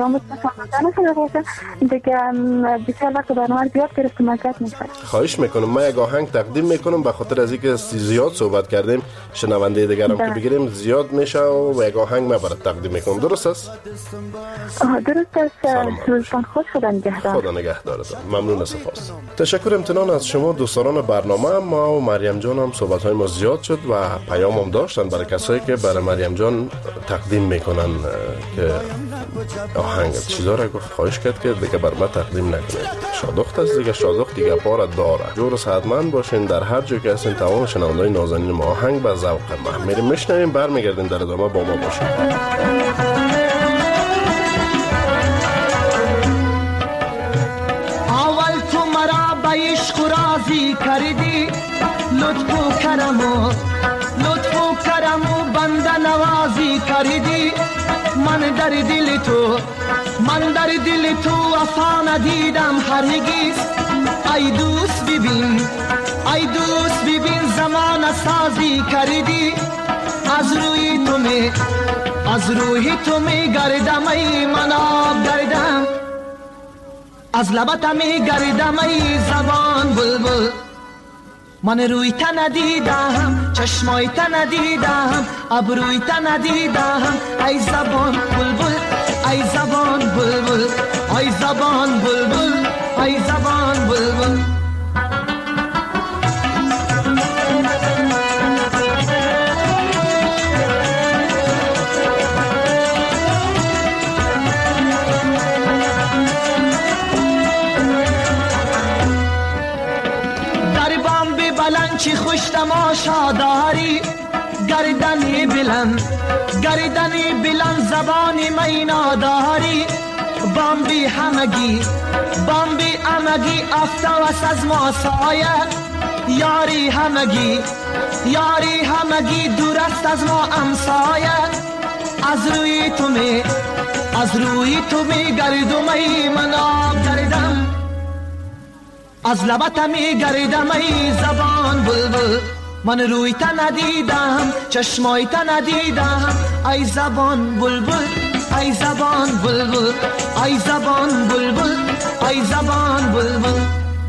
دیگه بسیار وقت برنامه زیاد گرفتم مزد میشه. خواهش میکنم من یک آهنگ تقدیم میکنم به خاطر از اینکه زیاد صحبت کردیم شنونده دیگرم که بگیریم زیاد میشه و یک آهنگ من برات تقدیم میکنم. درست است؟ درست است. روزتان خوش. خدا نگهدار. خدا نگهدارتان. ممنون. سپاس. تشکر امتنان از شما دوستان برنامه. ما و مریم جان هم صحبت های ما زیاد شد و پیام هم داشتن برای کسایی که برای مریم جان تقدیم میکنن که آهنگ چیزا را گفت خواهش کرد که دیگه بر ما تقدیم نکنید. شادخت است دیگه، شادخت دیگه پارت داره. جور صحتمند باشین در هر جا که هستین. تمام شنونده‌های نازنین ما آهنگ به ذوق ما میریم میشنویم، برمیگردیم در ادامه با ما باشین. اول تو مرا به عشق راضی کردی، لطف و کرم و بنده نوازی کردی. من در دل تو وفا ندیدم هرگز. ای دوست ببین زمان سازی کردی. از روی تو می گردم ای من آب گردم، از لبت می گردم ای زبان بلبل. من روی تا ندیدم، چشمای تا ندیدم، ابروی تا ندیدم. ای زبان بلبل، ای زبان بلبل، ای زبان بلبل، ای زبان بلبل. چی خوش تماشا داری، گردنی بلند، گردنی بلند، زبانی مینا داری. بامبی همگی، بامبی همگی، افتاوس از ما سایه. یاری همگی، یاری همگی، دور است از ما امسایه. از روی تو می، از روی تو می گردم ای من آب گردم، از لبت می گردم ای زبان بلبل. من روی تا ندیدم، چشمای تا ندیدم. ای زبان بلبل، ای زبان بلبل، ای زبان بلبل، ای زبان بلبل.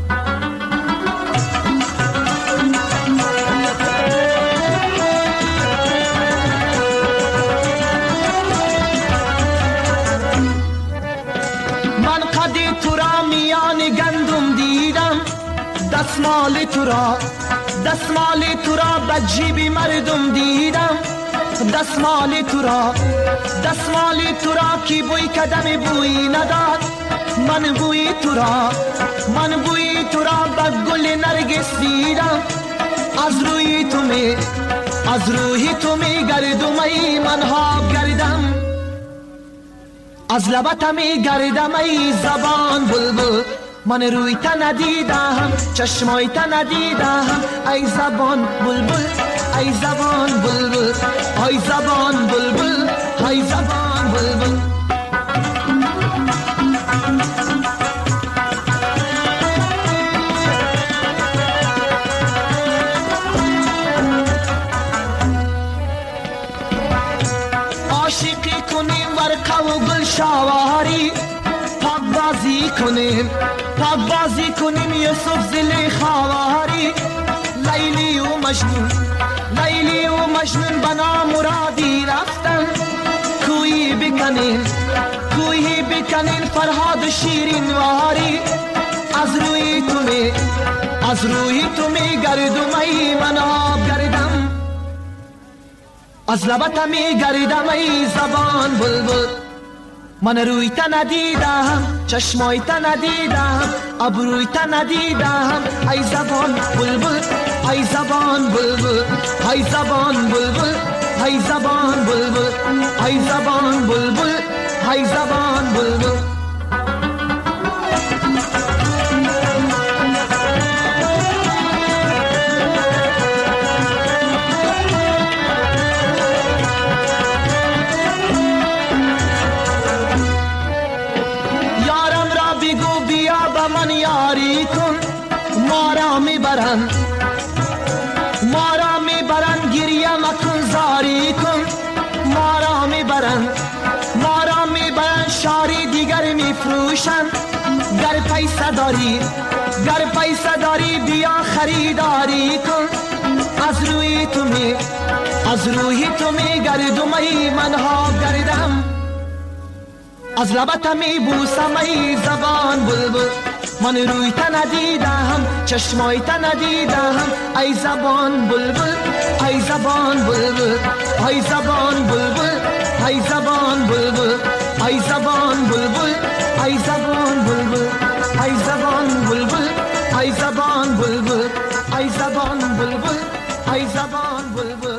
من قدی تو را میان گندم دیدم، دستمال تو را، دستمال تو را به جیب مردم دیدم. دستمال تو را، دستمال تو را کی بوی کدم بوی نداد. من بوی تو را، من بوی تو را به گل نرگس دیدم. از روی تو می، از روی تو می گردم ای من ها گردم، از لبت می گردم ای زبان بلبل. من روی تا ندیدم، چشمای تا ندیدم. ای زبان بلبل، ای زبان بلبل، ای زبان بلبل، ای زبان بلبل. عاشقی کنیم ورقه و گل شاواری، پاک بازی کنیم، پاک بازی کنیم یوسف زلی خواری. لیلی و مجنون، لیلی و مجنون بنا مرادی رفتن. کوی بکنین، کوی بکنین فرهاد شیرین واری. از روی تو می، از روی تو می گردم ای من آب گردم، از لبت می گردم ای زبان بلبل. من روی تا ندیدم، چشمای تا ندیدم، ابروی تا ندیدم. ای زبان بلبل، ای زبان بلبل، ای زبان بلبل، ای زبان بلبل، ای زبان بلبل، ای زبان بلبل. من یاری کن، ما را میبرن، ما را میبرن. گریه مکن زاری کن، ما را میبرن، ما را میبرن. شاری دیگر میفروشن. گر پیسه داری، گر پیسه داری بیا خریداری کن. از روی تو می، از روی تو می گردم ای من ها گردم، از لبت می بوسم ای زبان بلبل. من روی تا ندیدم، چشمای تا ندیدم. ای زبان بلبل، ای زبان بلبل، ای زبان بلبل، ای زبان بلبل، ای زبان بلبل، ای زبان بلبل، ای زبان بلبل، ای زبان بلبل، ای زبان بلبل، ای زبان بلبل.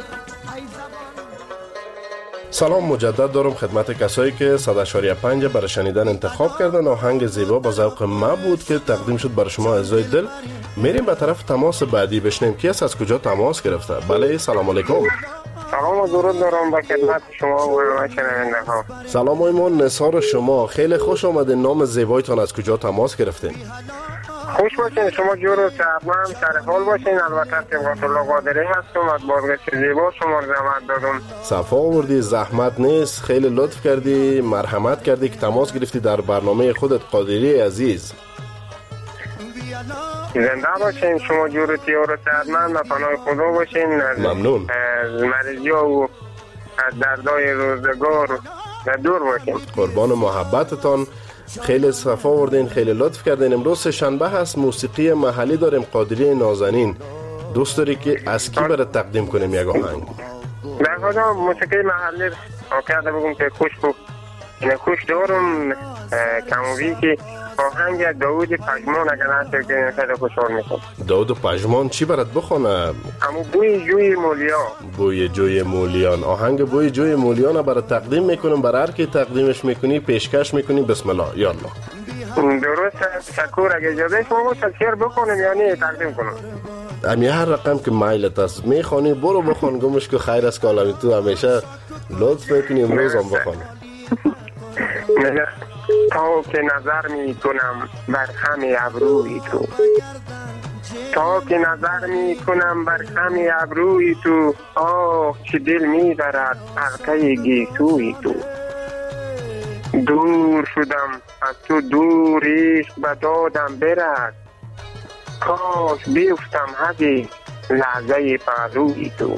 سلام مجدد دارم خدمت کسایی که 100.5 برای شنیدن انتخاب کردن. آهنگ زیبا با ذوق ما بود که تقدیم شد برای شما عزیزای دل. میریم به طرف تماس بعدی بشنیم کی از کجا تماس گرفته. بله سلام علیکم. سلام و درود دارم به خدمت شما و شنونده ها. سلام ایمان، نثار شما. خیلی خوش آمدین. نام زیبایتان از کجا تماس گرفتین؟ خوش باشین شما جور صحبتمند سر حال باشین. البته طبقات الله قادری هستم از بازگشت زیبا شما رو زحمت دادم. صفا آوردی، زحمت نیست. خیلی لطف کردی، مرحمت کردی که تماس گرفتی در برنامه خودت. قادری عزیز زنده باشین. شما جورتی و صحتمند و پناه خدا باشین. ممنون. از مریضی و از دردای روزگار دور باشین. قربان محبتتان. خیلی صفا وردین، خیلی لطف کردین. امروز شنبه هست، موسیقی محلی داریم، قادری نازنین. دوست داری که از کی برات تقدیم کنیم یک آهنگ؟ در خدا موسیقی محلی کرده بگم که خوش دارم کموی که آهنگ داود پژمان اگر هست که خیلی خوشحال میکنم. داود پژمان چی برات بخونه؟ همون بوی جوی مولیا. بوی جوی مولیان. آهنگ بوی جوی مولیان برات تقدیم میکنم. برای هر کی تقدیمش میکنی پیشکش میکنی. بسم الله یا الله. درست. شکر. اگه اجازه شما بود شیر بکنم یعنی تقدیم کنم. امی هر رقم که مایلت است میخوانی برو بخون. گمش که خیر است که عالمی تو همیشه لطف میکنی. امروز هم بخون. تا که نظر می کنم بر خم ابروی تو، تا که نظر می کنم بر خم ابروی تو، آه چه دل می برد حلقه گیسوی تو. دور شدم از تو دور عشق به دادم برد، کاش بیفتم حدی لحظه پهلوی تو.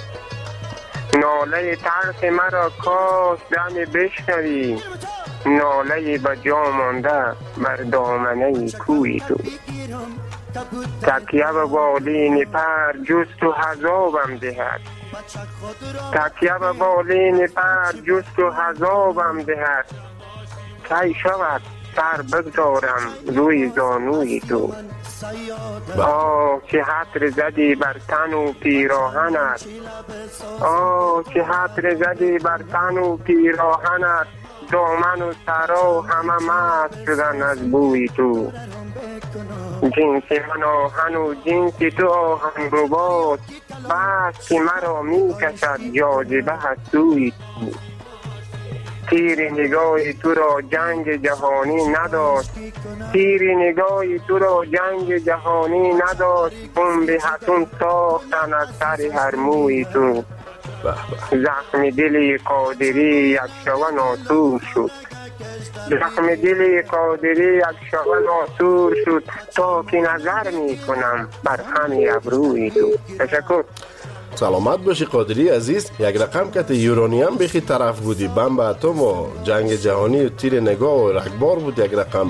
ناله تلخ مرا کاش دم بشنوی، ناله به جا مانده بر دامنه کوی تو. تکیه به بالین پر جست و حذابم دهد، تکیه به بالین پر جست و حذابم دهد، کی شود سر بگذارم روی زانوی تو. آه چه حطر زدی بر تن و پیراهنت، آه چه حطر زدی بر تن و پیراهنت، دامن و سرا همه مست شدن از بوی تو. جنس من آهن و جنس تو آهن رباط، بس که مرا می کشد جاذبه از سوی تو. تیر نگاه تو را جنگ جهانی نداشت، تیر نگاه تو را جنگ جهانی نداشت، بمب اتم ساختن از سر هر موی تو. زخم دل قادری یک شوه ناسور شد، زخم دل قادری یک شوه ناسور شد، تا که نظر می کنم بر خم ابروی تو. تشکر. سلامت باشی قادری عزیز. یک رقم که یورانیم بخی طرف بودی، بمب اتم و جنگ جهانی و تیر نگاه و رگبار بود یک رقم.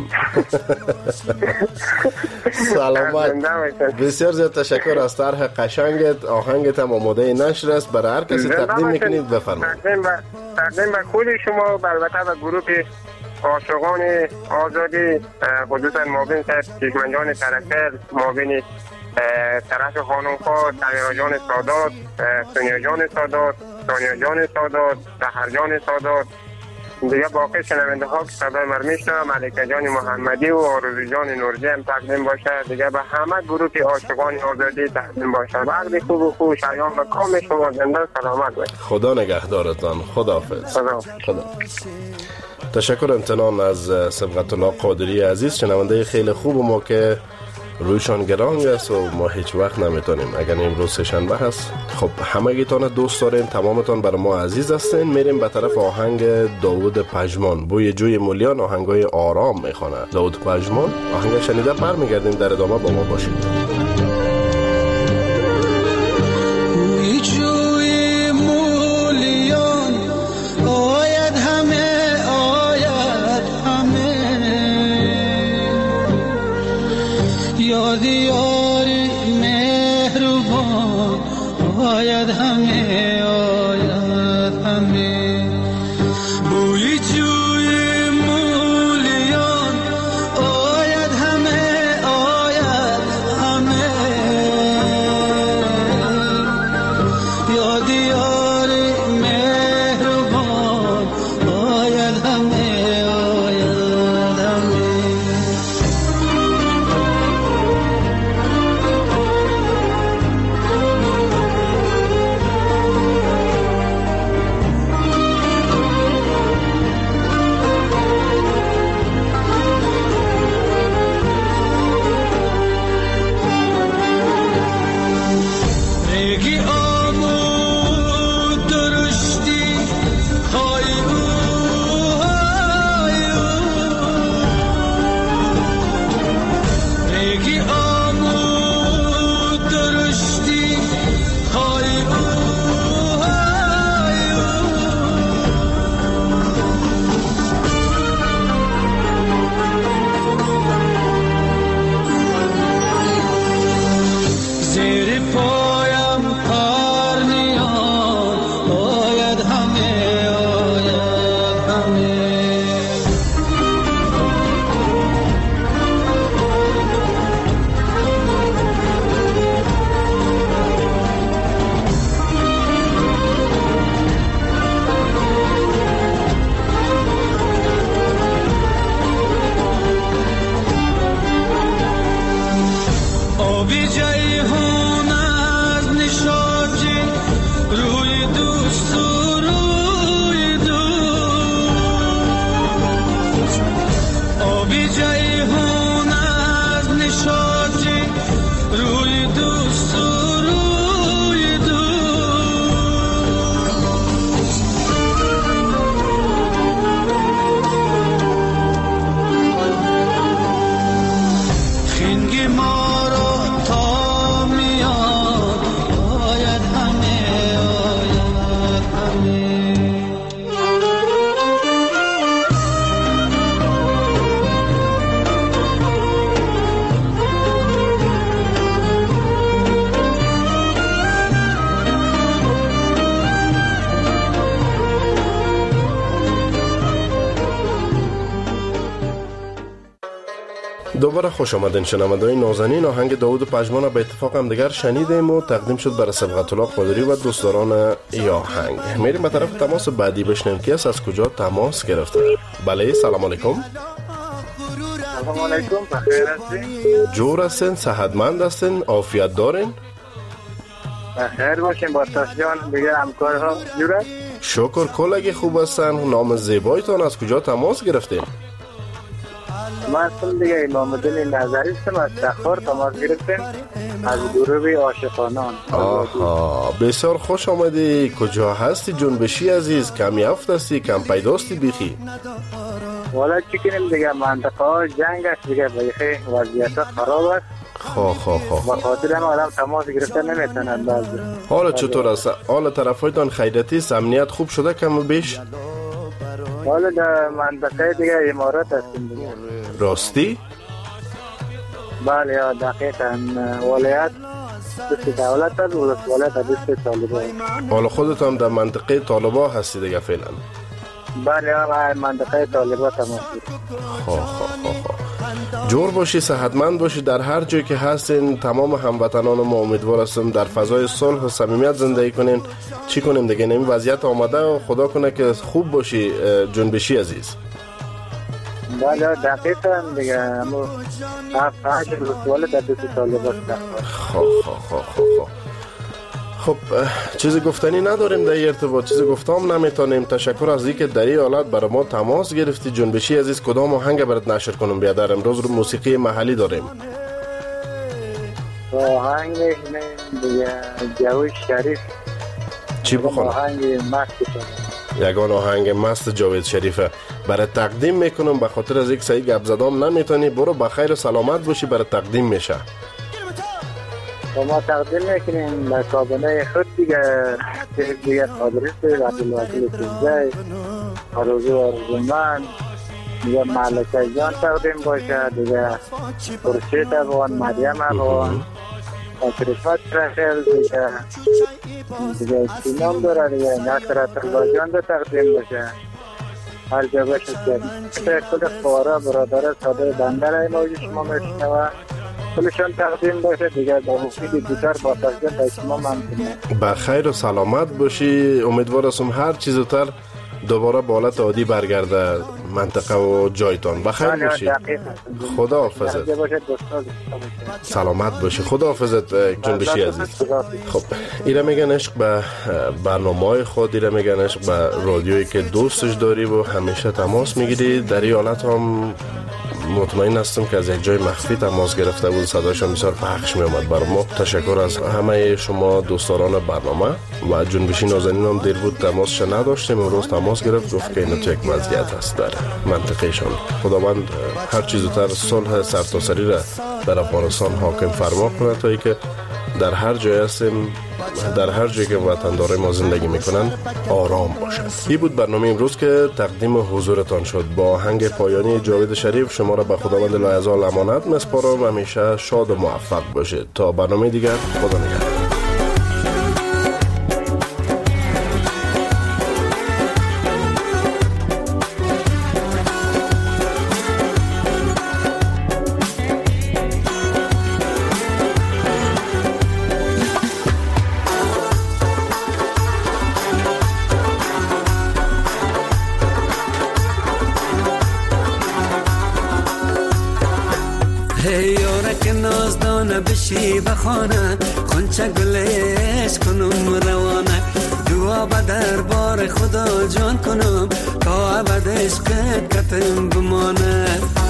سلامت. بسیار زیاد تشکر از طرح قشنگت. آهنگت هم آماده نشر است، برای هر کسی تقدیم میکنید بفرمایید. تقدیم به خود شما، البته به گروه عاشقان آزادی، خصوصا معاون چشمنجان ترکل، معاون طرف خانم خواه، تغییر جان سادات، سونیا جان سادات، سونیا جان سادات، سحر جان سادات، دیگه باقی شنونده ها که صدای مرمیشن، ملکه جان محمدی و آرزو جان نورجی هم تقدیم باشه. دیگه به همه گروه عاشقان آزادی تقدیم باشه. وقتی خوب و خوش ایام و کام شما زنده سلامت باشه. خدا نگهدارتان. خداحافظ. خدا. تشکر امتنان از سبقت الله قادری عزیز، شنونده خیلی خوب ما که رویشان گرانگ است و ما هیچ وقت نمیتونیم. اگر امروز سه‌شنبه هست، خب همگیتان دوست داریم، تمامتان برای ما عزیز هستین. میریم به طرف آهنگ داود پژمان، بوی جوی مولیان. آهنگای آرام میخونه داود پژمان. آهنگ شنیده برمیگردیم، در ادامه با ما باشید. بوی جوی مولیان آید همه، آید همه، یاد یاری مهربان آید همه، آید همه. بوی جوی مولیان آید همه، آید همه، دوباره خوش آمدین شنونده‌های نازنین. آهنگ داوود پژمان به اتفاق هم دیگر شنیدیم و تقدیم شد برای صبغت الله قادری و دوستداران ای آهنگ. میریم به طرف تماس بعدی بشنویم که از کجا تماس گرفته. بله سلام علیکم. سلام علیکم، بخیر هستین؟ جور هستین؟ صحتمند هستین؟ عافیت دارین؟ بخیر باشین. با تاشجان دیگه همکارها جور است؟ شکر کلگی خوب هستن. نام زیبایتان از کجا تماس گرفتین؟ من اصلا دیگه امام الدین نظری هستم، از تخار تماس گرفتیم، از گروه عاشقانان. آها بسیار خوش آمدی. کجا هستی جنبشی عزیز؟ کمی افت هستی؟ کم پیداستی بیخی؟ والا چی کنیم دیگه، منطقه ها جنگ است دیگه، بیخی وضعیت ها خراب است. با خاطر هم آدم تماس گرفته نمیتونن بعضی. حالا چطور است؟ حالا طرفایتان خیریتی است؟ امنیت خوب شده کم و بیش؟ حالا در منطقه دیگه امارات هستیم دیگه. راستی؟ بله دقیقا. ولایت دست دولت است، ولایت دست طالبان. حالا خودت هم در منطقه طالبان هستی دیگه فعلا؟ بله منطقه طالبان تماس. جور باشی، صحتمند باشی. در هر جایی که هستین تمام هموطنان ما امیدوار هستم در فضای صلح و صمیمیت زندگی کنین. چی کنیم دیگه، این وضعیت آمده و خدا کنه که خوب باشی جنبشی عزیز. بله دقیقا دیگه. همون هفت رسوال در دست طالبان. خب چیزی گفتنی نداریم در ارتباط، چیزی گفتم نمیتونیم. تشکر از اینکه در این حالت برای ما تماس گرفتی جنبشی عزیز. کدام آهنگ برات نشر کنم بیادر؟ امروز رو موسیقی محلی داریم. آهنگ دیگه جاوید شریف. چی بخونم؟ آهنگ مست. یگان آهنگ مست جاوید شریفه برای تقدیم میکنم. به خاطر از یک سعی گپ زدم نمیتونی، برو بخیر و سلامت باشی. برای تقدیم میشه و ما تقدیم میکنیم به کابینه خود دیگه قادریست عبدالوکیل سیزده آرزو آرزومند دیگه ملکه جان تقدیم باشه دیگه، خورشید افغان، مریم افغان، کرشمت رخیل دیگه سینام داره دیگه، نصرت الله جان ده تقدیم باشه. هر جا باشه که کل خواره برادر ساده بندر موجود شما میشنوه کلشان تقدیم باشه دیگه. با مفید بیتر با تقدیم به شما ممکنه. بخیر و سلامت باشی. امیدوار هستم هر چیز زودتر دوباره به حالت عادی برگرده منطقه و جایتان. بخیر باشی. خدا حافظت. سلامت باشی. خدا حافظت جنبشی عزیز. خب ایره میگن عشق به برنامه‌های خود، ایره میگن عشق به رادیویی که دوستش داری و همیشه تماس میگیری. در این حالت هم مطمئن هستم که از یک جای مخفی تماس گرفته بود، صداش هم بسیار پخش می آمد برای ما. تشکر از همه شما دوستداران برنامه. و جنبشی نازنین هم دیر بود تماسش نداشتیم، امروز تماس گرفت، گفت که اینا تو یک وضعیت هست در منطقهشان. خداوند هر چیز زودتر صلح سرتاسری را در افغانستان حاکم فرما کنه تا اینکه در هر جای هستیم، در هر جایی که وطندارای ما زندگی میکنن آرام باشد. این بود برنامه امروز که تقدیم حضورتان شد. با آهنگ پایانی جاوید شریف شما را به خداوند لایزال امانت میسپارم. همیشه شاد و موفق باشید. تا برنامه دیگر، خدا نگهدار. بشی بخانه خونچه گلش کنم روانه، دعا به دربار خدا جان کنم تا ابد عشقت کتم بمانه.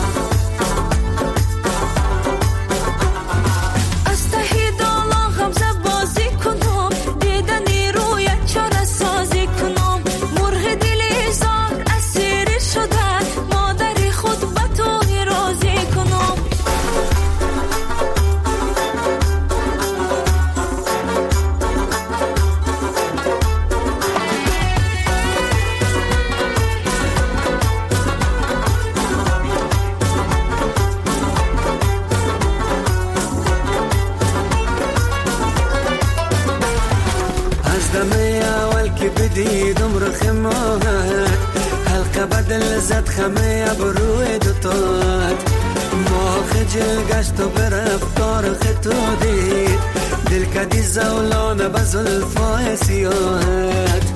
از ته دالا غمزه بازی کنم، دیدنی روی چاره سازی کنم، مرغ دل زار اسیر شده، مادر خود به تو راضی کنم. دیدم رخ ماهت حلقه بدل زد خمه بروی دوتات، اما خجل گشت و به رفتار خطو دید دل کدی زولانه به زلفای سیاهت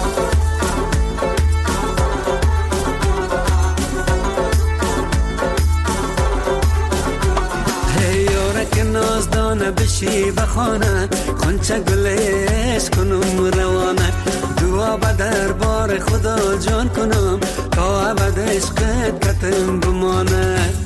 که نازدانه بشی بخانه خونچه گلش کنم روانه دعا به دربار خدا جان کنم تا ابد عشقت کتم بمانه